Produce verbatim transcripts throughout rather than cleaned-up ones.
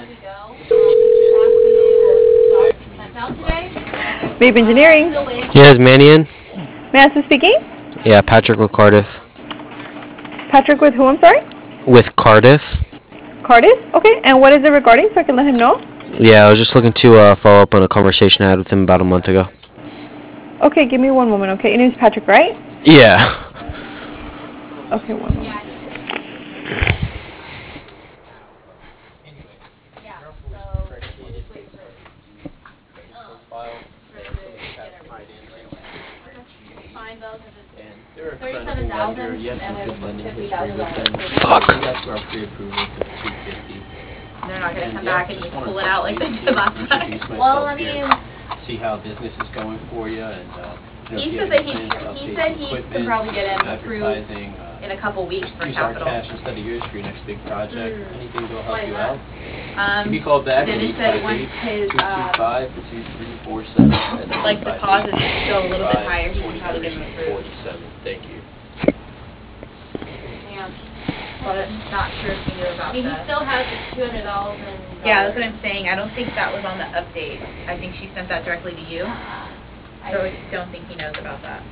Vape Engineering. Yeah, is Manny in? Master speaking. Yeah, Patrick with Cardiff. Patrick with who, I'm sorry? With Cardiff. Cardiff? Okay, and what is it regarding so I can let him know? Yeah, I was just looking to uh, follow up on a conversation I had with him about a month ago. Okay, give me one moment, okay? Your name's Patrick, right? Yeah. Okay, one moment. Thirty-seven thousand. Fuck. They're not gonna come back and just pull it out like they did last time. Well, I mean, see how business is going for you, and uh, you know, he if you said have that he any plans to he update said he equipment, could probably get him approved advertising, uh, in a couple weeks for use our capital. cash instead of yours for your next big project. Mm. Anything will Why help is you that? out. Um, Give me a call back at Dennis eight said five once eight, his two two uh, five, two three four seven. like deposit is still a little bit higher, he can probably get him approved. forty-seven. Thank you. Yeah. But not sure if you knew about I mean, he that. still has the two hundred thousand. Yeah, that's what I'm saying. I don't think that was on the update. I think she sent that directly to you. So I don't think he knows about that.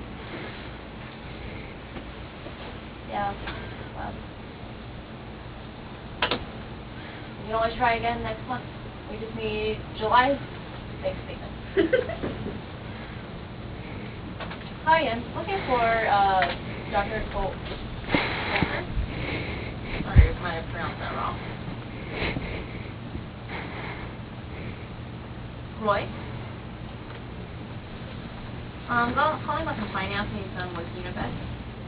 Yeah. Well, we can always try again next month. We just need July's bank statement. Hi, I'm looking for uh, Doctor Cole. Sorry, I might have pronounced that wrong. Roy? Um, call- calling about some financing he's done with Unibet.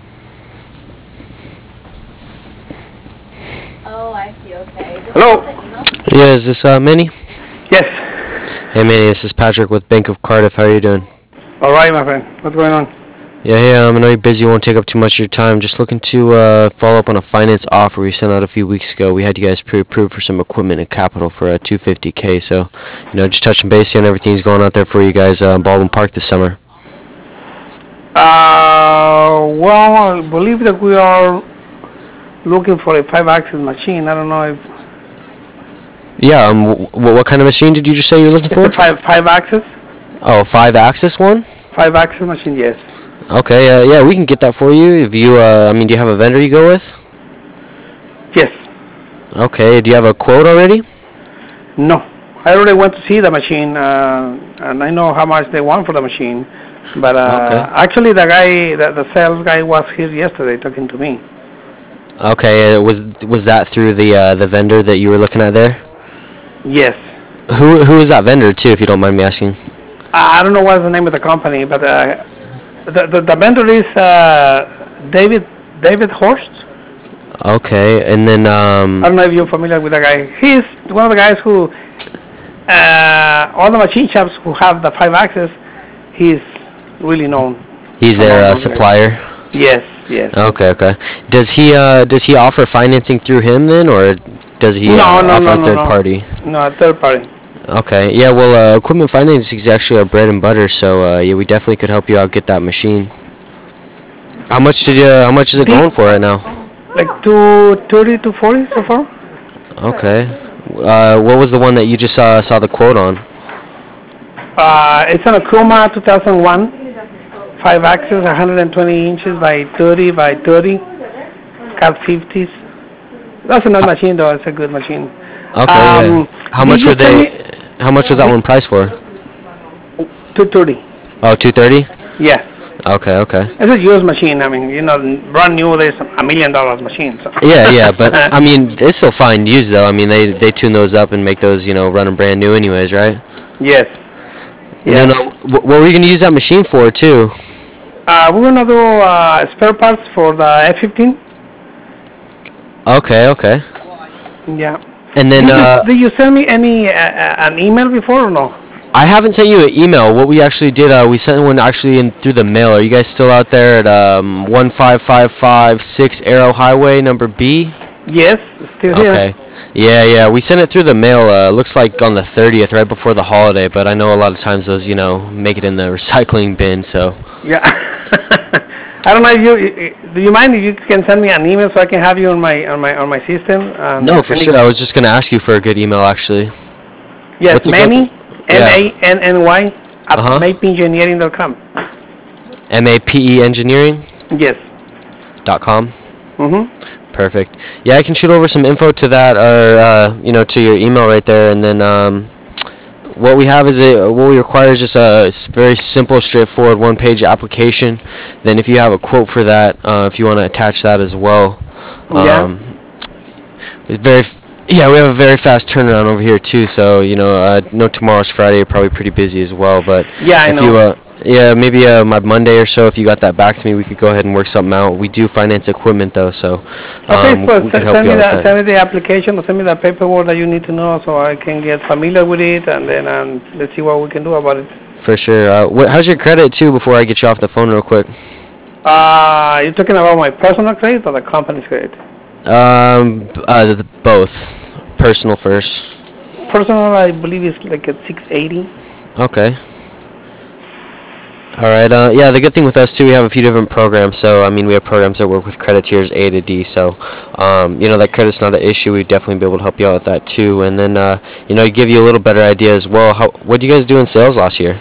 Oh, I see, okay. Is this Hello? about the email? Yeah, is this uh, Manny? Yes. Hey, Manny, this is Patrick with Bank of Cardiff. How are you doing? All right, my friend. What's going on? Yeah, hey, um, I know you're busy. Won't take up too much of your time. Just looking to uh, follow up on a finance offer we sent out a few weeks ago. We had you guys pre-approved for some equipment and capital for uh, two hundred fifty K. So, you know, just touching base on everything's going out there for you guys uh, in Baldwin Park this summer. Uh, well, I believe that we are looking for a five-axis machine. I don't know if Yeah. Um. W- what kind of machine did you just say you're looking it's for? a five five-axis Oh, five-axis one. five-axis machine. Yes. Okay. Uh, yeah, we can get that for you. If you, uh, I mean, do you have a vendor you go with? Yes. Okay. Do you have a quote already? No. I already went to see the machine, uh, and I know how much they want for the machine. But uh, Okay. actually, the guy, the, the sales guy, was here yesterday talking to me. Okay. Uh, was was that through the uh, the vendor that you were looking at there? Yes. Who who is that vendor too, if you don't mind me asking? I don't know what's the name of the company, but uh, the, the the vendor is uh, David David Horst. Okay, and then um. I don't know if you're familiar with the guy. He's one of the guys who uh, all the machine shops who have the five axis. He's really known. He's their among uh, those guys. supplier. Yes, yes. Okay, okay. Does he uh does he offer financing through him then, or does he No, uh, no, offer no, a no, third no. party? No, third party. Okay, yeah. Well, uh, equipment financing is actually our bread and butter, so uh, yeah, we definitely could help you out get that machine. How much did you? How much is it going for right now? Like two thirty to forty so far. Okay. Uh, what was the one that you just saw saw the quote on? Uh, it's an Akuma two thousand one, five axis, one hundred twenty inches by thirty by thirty, cat fifties. That's a nice machine though. It's a good machine. Okay. Um, yeah. How did much you were send they? How much was that one priced for? two thirty. Oh, two thirty. Yes. Okay, okay. It's a used machine. I mean, you know, brand new, there's a million dollars machine. So. Yeah, yeah, but I mean, it's still fine used though. I mean, they they tune those up and make those, you know, running brand new anyways, right? Yes. And then, uh, wh- what were you gonna use that machine for too? Uh, we're gonna do uh, spare parts for the F fifteen. Okay, okay. Yeah. And then, did, uh, you, did you send me any uh, uh, an email before or no? I haven't sent you an email. What we actually did, uh, we sent one actually in through the mail. Are you guys still out there at um, one five five five six Arrow Highway, number B? Yes, still here. Okay. Yeah, yeah. We sent it through the mail. Uh, looks like on the thirtieth, right before the holiday. But I know a lot of times those, you know, make it in the recycling bin. So. Yeah. I don't know if you, do you mind if you can send me an email so I can have you on my, on my, on my system? Um, No, for any- sure. I was just gonna ask you for a good email, actually. Yes, What's a good- Manny, Yeah. M A N N Y, at Uh-huh. mape engineering dot com. M A P E engineering Yes. dot com. Mm-hmm. Perfect. Yeah, I can shoot over some info to that, or uh, you know, to your email right there, and then um, what we have is a what we require is just a s- very simple, straightforward one-page application. Then, if you have a quote for that, uh, if you want to attach that as well. Yeah. Um, it's very. F- yeah, we have a very fast turnaround over here too. So you know, uh, no, tomorrow's Friday. You're probably pretty busy as well. But Yeah, I if know. you uh, yeah, maybe uh, my Monday or so, if you got that back to me, we could go ahead and work something out. We do finance equipment though, so Okay, um, so we se- could help send you me out that, with send that. me the application, or send me the paperwork that you need to know so I can get familiar with it, and then um, let's see what we can do about it. For sure. Uh, wh- how's your credit too? Before I get you off the phone, real quick. Uh, you're talking about my personal credit or the company's credit? Um, b- uh, the, the- both. Personal first. Personal, I believe it's like at six eighty. Okay. All right. Uh, yeah. The good thing with us too, we have a few different programs. So I mean, we have programs that work with credit tiers A to D. So, um, you know, that credit's not an issue. We'd definitely be able to help you out with that too. And then, uh, you know, give you a little better idea as well. How what did you guys do in sales last year?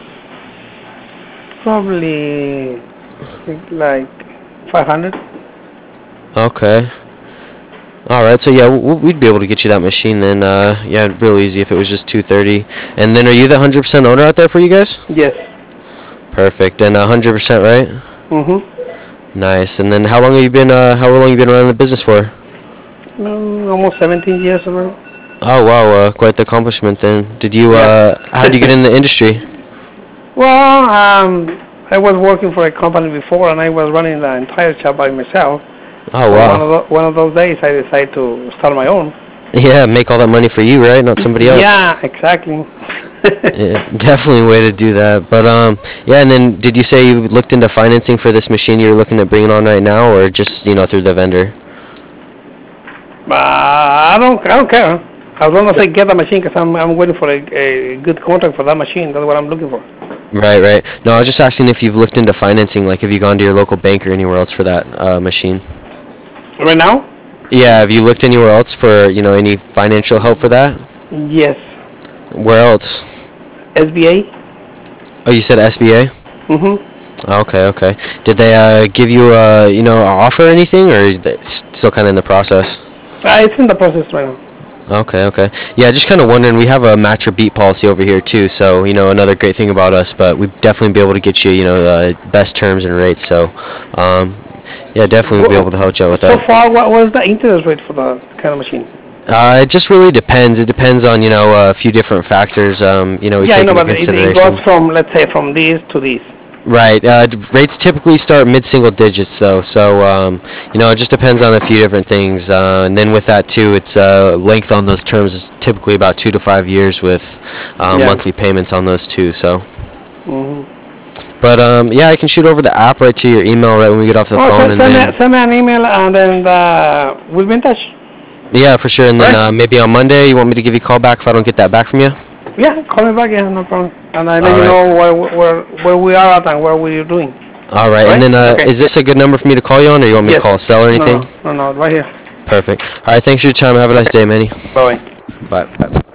Probably I think like five hundred. Okay. All right. So yeah, w- we'd be able to get you that machine then. Uh, yeah, real easy if it was just two thirty. And then, are you the one hundred percent owner out there for you guys? Yes. Perfect. And one hundred percent, right? Mm-hmm. Nice. And then, how long have you been? Uh, how long have you been running the business for? Um, almost seventeen years ago. Oh wow, uh, quite the accomplishment then. Did you? Uh, how did you get in the industry? Well, um, I was working for a company before, and I was running the entire shop by myself. Oh So One wow. of, the, one of those days, I decided to start my own. Yeah, make all that money for you, right? Not somebody else. Yeah, exactly. Yeah, definitely a way to do that. But um, yeah. And then, did you say you looked into financing for this machine you're looking at bringing on right now, or just you know through the vendor? Uh, I don't, I don't care. As long as I get the machine, because I'm, I'm waiting for a, a good contract for that machine. That's what I'm looking for. Right, right. No, I was just asking if you've looked into financing. Like, have you gone to your local bank or anywhere else for that uh, machine? Right now? Yeah. Have you looked anywhere else for you know any financial help for that? Yes. Where else? S B A. Oh, you said S B A. Mm-hmm. Okay, okay. Did they uh, give you uh, you know, an offer or anything, or is that still kind of in the process? Uh, it's in the process right now. Okay, okay. Yeah, just kind of wondering. We have a match or beat policy over here too, so you know another great thing about us. But we'd definitely be able to get you, you know, uh, best terms and rates. So, um, yeah, definitely we'll be able to help you out with So that. far, what was the interest rate for the kind of machine? Uh, it just really depends. It depends on you know a few different factors. Um, you know, we Yeah, I take know, into but it, it consideration. goes from, let's say, from this to this. Right. Uh, d- rates typically start mid-single digits, though. So, um, you know, it just depends on a few different things. Uh, and then with that, too, it's uh, length on those terms is typically about two to five years with uh, Yeah. monthly payments on those, too. So, Mm-hmm. but, um, yeah, I can shoot over the app right to your email right when we get off the Oh, phone. send, And send, then, me, send me an email, and then uh, we'll be in touch. yeah, for sure. And then Right. uh, maybe on Monday, you want me to give you a call back if I don't get that back from you? Yeah, call me back, yeah, no problem. And I let All you right. know where, where, where we are at and what we're doing. All right. Right? And then uh, Okay. is this a good number for me to call you on, or you want me Yes. to call a cell or anything? No, no, no, right here. Perfect. All right. Thanks for your time. Have a nice day, Manny. Bye-bye. Bye. Bye.